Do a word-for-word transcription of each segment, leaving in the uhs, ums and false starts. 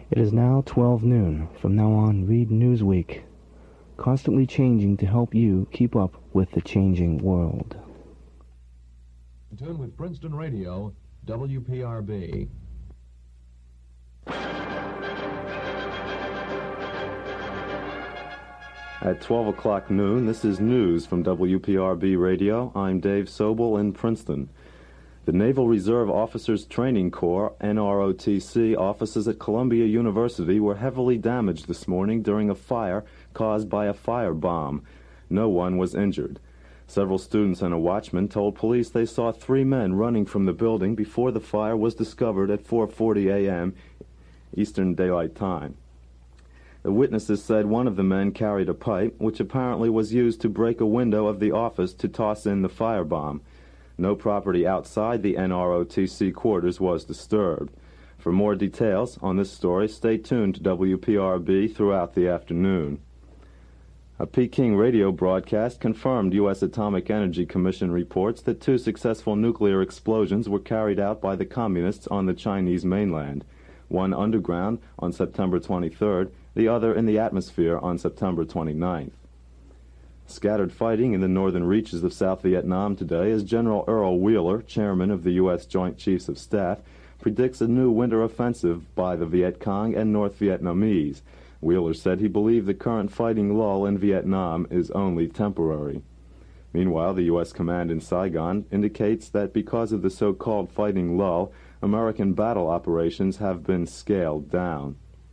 It is now twelve noon. From now on, read Newsweek, constantly changing to help you keep up with the changing world. In tune with Princeton Radio, W P R B. At twelve o'clock noon, this is news from W P R B Radio. I'm Dave Sobel in Princeton. The Naval Reserve Officers Training Corps, N R O T C, offices at Columbia University were heavily damaged this morning during a fire caused by a firebomb. No one was injured. Several students and a watchman told police they saw three men running from the building before the fire was discovered at four forty a m Eastern Daylight Time. The witnesses said one of the men carried a pipe, which apparently was used to break a window of the office to toss in the firebomb. No property outside the N R O T C quarters was disturbed. For more details on this story, stay tuned to W P R B throughout the afternoon. A Peking radio broadcast confirmed U S Atomic Energy Commission reports that two successful nuclear explosions were carried out by the Communists on the Chinese mainland, one underground on September twenty-third, the other in the atmosphere on September twenty-ninth. Scattered fighting in the northern reaches of South Vietnam today as General Earl Wheeler, chairman of the U S Joint Chiefs of Staff, predicts a new winter offensive by the Viet Cong and North Vietnamese. Wheeler said he believed the current fighting lull in Vietnam is only temporary. Meanwhile, the U S command in Saigon indicates that because of the so-called fighting lull, American battle operations have been scaled down.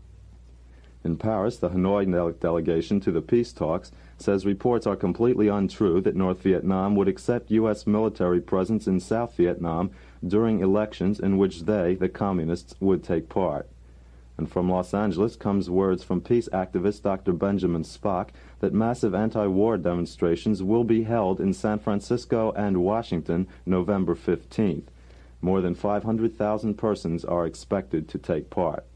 In Paris, the Hanoi de- delegation to the peace talks says reports are completely untrue that North Vietnam would accept U S military presence in South Vietnam during elections in which they, the Communists, would take part. And from Los Angeles comes words from peace activist Doctor Benjamin Spock that massive anti-war demonstrations will be held in San Francisco and Washington November fifteenth. More than five hundred thousand persons are expected to take part.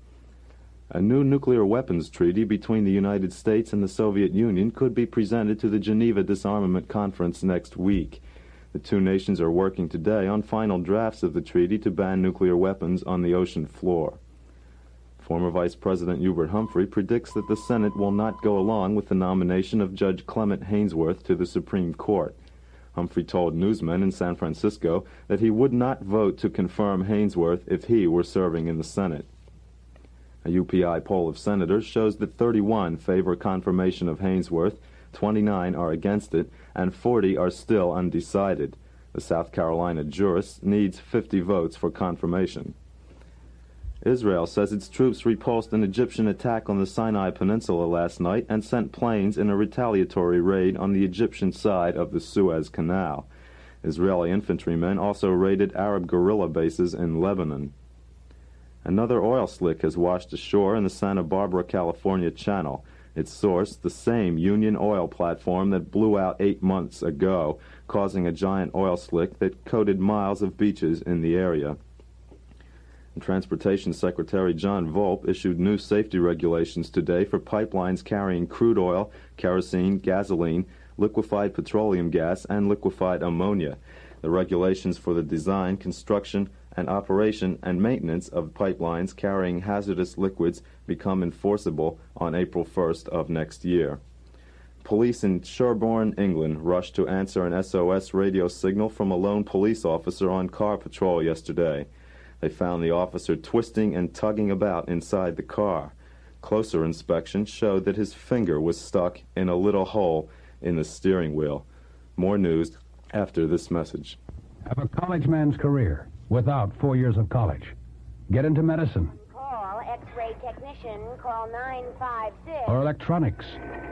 A new nuclear weapons treaty between the United States and the Soviet Union could be presented to the Geneva Disarmament Conference next week. The two nations are working today on final drafts of the treaty to ban nuclear weapons on the ocean floor. Former Vice President Hubert Humphrey predicts that the Senate will not go along with the nomination of Judge Clement Haynsworth to the Supreme Court. Humphrey told newsmen in San Francisco that he would not vote to confirm Haynsworth if he were serving in the Senate. A U P I poll of senators shows that thirty-one favor confirmation of Haynsworth, twenty-nine are against it, and forty are still undecided. The South Carolina jurist needs fifty votes for confirmation. Israel says its troops repulsed an Egyptian attack on the Sinai Peninsula last night and sent planes in a retaliatory raid on the Egyptian side of the Suez Canal. Israeli infantrymen also raided Arab guerrilla bases in Lebanon. Another oil slick has washed ashore in the Santa Barbara, California Channel. Its source, the same Union Oil platform that blew out eight months ago, causing a giant oil slick that coated miles of beaches in the area. And Transportation Secretary John Volpe issued new safety regulations today for pipelines carrying crude oil, kerosene, gasoline, liquefied petroleum gas, and liquefied ammonia. The regulations for the design, construction, and operation and maintenance of pipelines carrying hazardous liquids become enforceable on April first of next year. Police in Sherborne, England, rushed to answer an S O S radio signal from a lone police officer on car patrol yesterday. They found the officer twisting and tugging about inside the car. Closer inspection showed that his finger was stuck in a little hole in the steering wheel. More news after this message. Have a college man's career without four years of college. Get into medicine. Call X-ray technician. Call nine five six. Or electronics.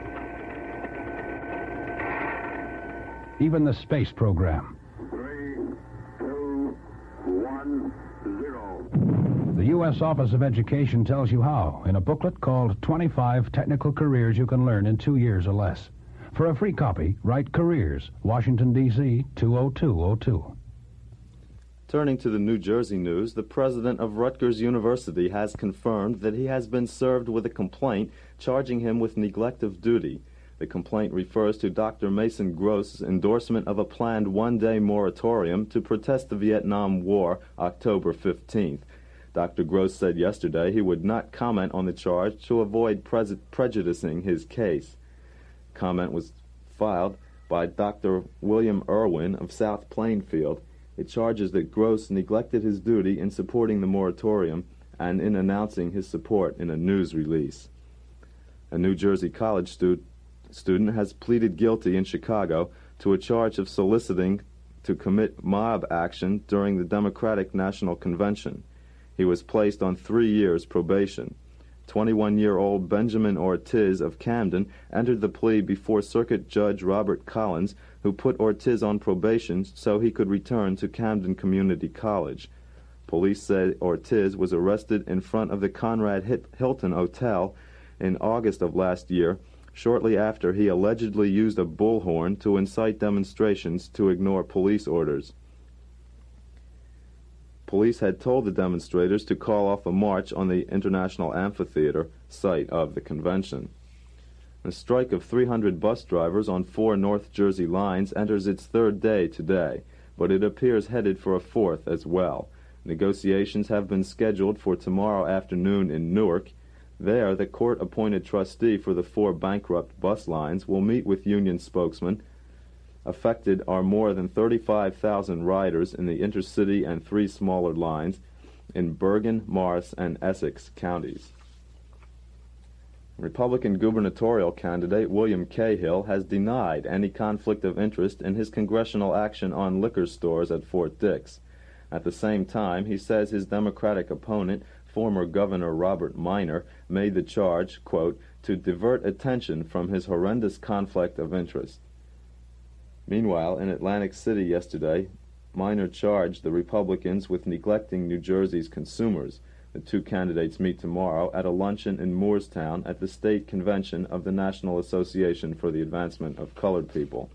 Even the space program. Three, two, one, zero. The U S Office of Education tells you how in a booklet called twenty-five Technical Careers You Can Learn in Two Years or Less. For a free copy, write Careers, Washington, D C two oh two oh two. Turning to the New Jersey news, the president of Rutgers University has confirmed that he has been served with a complaint charging him with neglect of duty. The complaint refers to Doctor Mason Gross's endorsement of a planned one-day moratorium to protest the Vietnam War October fifteenth. Doctor Gross said yesterday he would not comment on the charge to avoid pre- prejudicing his case. Comment was filed by Doctor William Irwin of South Plainfield. It charges that Gross neglected his duty in supporting the moratorium and in announcing his support in a news release. A New Jersey college stu- student has pleaded guilty in Chicago to a charge of soliciting to commit mob action during the Democratic National Convention. He was placed on three years probation. twenty-one-year-old Benjamin Ortiz of Camden entered the plea before Circuit Judge Robert Collins, who put Ortiz on probation so he could return to Camden Community College. Police said Ortiz was arrested in front of the Conrad Hilton Hotel in August of last year, shortly after he allegedly used a bullhorn to incite demonstrations to ignore police orders. Police had told the demonstrators to call off a march on the International Amphitheater, site of the convention. A strike of three hundred bus drivers on four North Jersey lines enters its third day today, but it appears headed for a fourth as well. Negotiations have been scheduled for tomorrow afternoon in Newark. There, the court-appointed trustee for the four bankrupt bus lines will meet with union spokesmen. Affected are more than thirty-five thousand riders in the intercity and three smaller lines in Bergen, Morris, and Essex counties. Republican gubernatorial candidate William Cahill has denied any conflict of interest in his congressional action on liquor stores at Fort Dix. At the same time, he says his Democratic opponent, former Governor Robert Minor, made the charge, quote, to divert attention from his horrendous conflict of interest. Meanwhile, in Atlantic City yesterday, Minor charged the Republicans with neglecting New Jersey's consumers. The two candidates meet tomorrow at a luncheon in Moorestown at the state convention of the National Association for the Advancement of Colored People.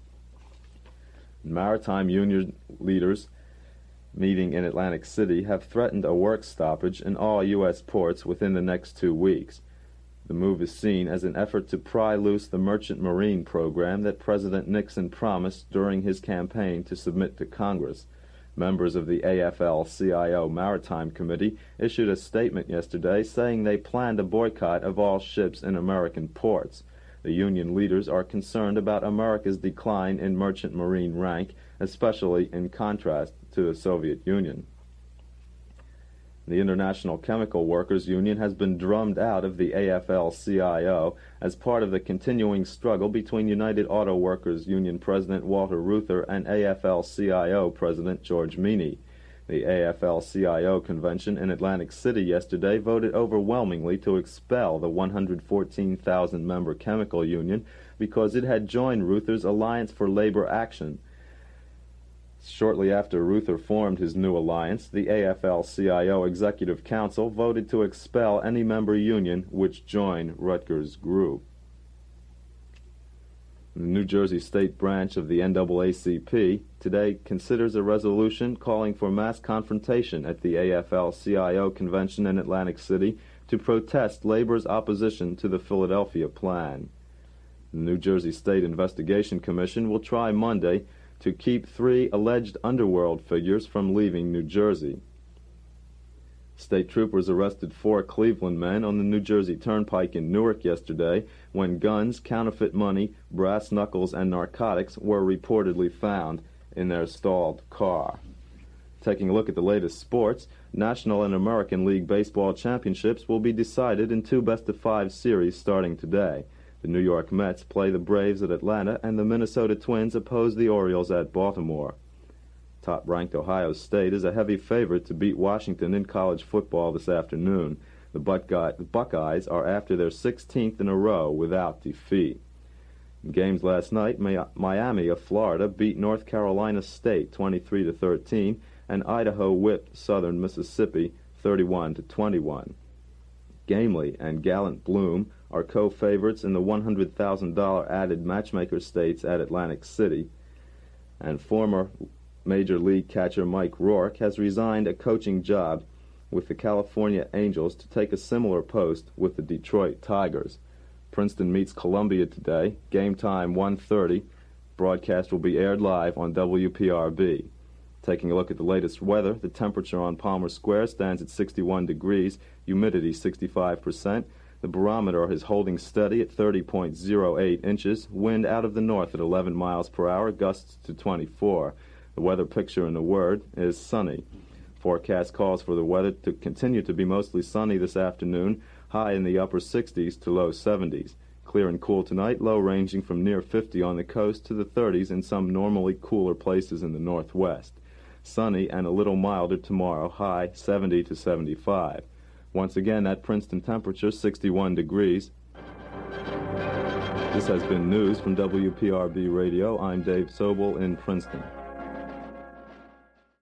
Maritime union leaders meeting in Atlantic City have threatened a work stoppage in all U S ports within the next two weeks. The move is seen as an effort to pry loose the merchant marine program that President Nixon promised during his campaign to submit to Congress. Members of the A F L C I O Maritime Committee issued a statement yesterday saying they planned a boycott of all ships in American ports. The union leaders are concerned about America's decline in merchant marine rank, especially in contrast to the Soviet Union. The International Chemical Workers Union has been drummed out of the A F L C I O as part of the continuing struggle between United Auto Workers Union President Walter Reuther and A F L C I O President George Meany. The A F L C I O convention in Atlantic City yesterday voted overwhelmingly to expel the one hundred fourteen thousand member chemical union because it had joined Reuther's Alliance for Labor Action. Shortly after Reuther formed his new alliance, the A F L C I O Executive Council voted to expel any member union which joined Rutgers Group. The New Jersey State branch of the N double A C P today considers a resolution calling for mass confrontation at the A F L C I O convention in Atlantic City to protest labor's opposition to the Philadelphia Plan. The New Jersey State Investigation Commission will try Monday to keep three alleged underworld figures from leaving New Jersey. State troopers arrested four Cleveland men on the New Jersey Turnpike in Newark yesterday when guns, counterfeit money, brass knuckles, and narcotics were reportedly found in their stalled car. Taking a look at the latest sports, National and American League Baseball championships will be decided in two best-of-five series starting today. The New York Mets play the Braves at Atlanta, and the Minnesota Twins oppose the Orioles at Baltimore. Top-ranked Ohio State is a heavy favorite to beat Washington in college football this afternoon. The Buckeyes are after their sixteenth in a row without defeat. In games last night, Miami of Florida beat North Carolina State twenty-three to thirteen, and Idaho whipped Southern Mississippi thirty-one to twenty-one. Gamely and Gallant Bloom are co-favorites in the one hundred thousand dollars added matchmaker stakes at Atlantic City, and former Major League catcher Mike Rourke has resigned a coaching job with the California Angels to take a similar post with the Detroit Tigers. Princeton meets Columbia today, game time one thirty. Broadcast will be aired live on W P R B. Taking a look at the latest weather, the temperature on Palmer Square stands at sixty-one degrees, humidity sixty-five percent. The barometer is holding steady at thirty point zero eight inches, wind out of the north at eleven miles per hour, gusts to twenty-four. The weather picture in a word is sunny. Forecast calls for the weather to continue to be mostly sunny this afternoon, high in the upper sixties to low seventies. Clear and cool tonight, low ranging from near fifty on the coast to the thirties in some normally cooler places in the northwest. Sunny and a little milder tomorrow, high seventy to seventy-five. Once again, at Princeton temperature, sixty-one degrees. This has been news from W P R B Radio. I'm Dave Sobel in Princeton.